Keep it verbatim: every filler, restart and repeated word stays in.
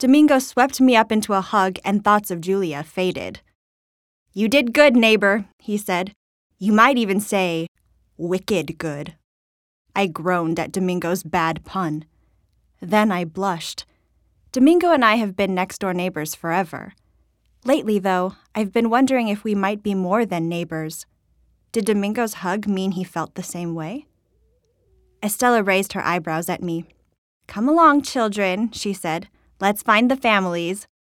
Domingo swept me up into a hug and thoughts of Julia faded. "You did good, neighbor," he said. "You might even say, wicked good." I groaned at Domingo's bad pun. Then I blushed. Domingo and I have been next-door neighbors forever. Lately, though, I've been wondering if we might be more than neighbors. Did Domingo's hug mean he felt the same way? Estella raised her eyebrows at me. "Come along, children," she said. "Let's find the families."